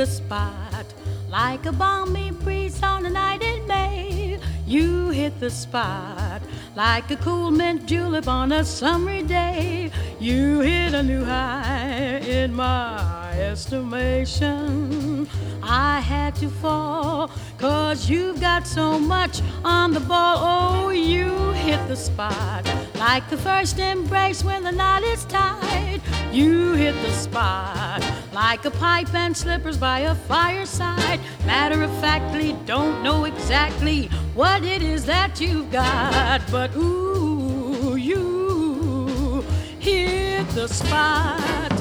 the spot like a balmy breeze on a night in May. You hit the spot like a cool mint julep on a summery day. You hit a new high in my estimation. I had to fall 'cause you've got so much on the ball. Oh, you hit the spot like the first embrace when the knot is tied. You hit the spot like a pipe and slippers by a fireside. Matter of factly, don't know exactly what it is that you've got, but ooh, you hit the spot.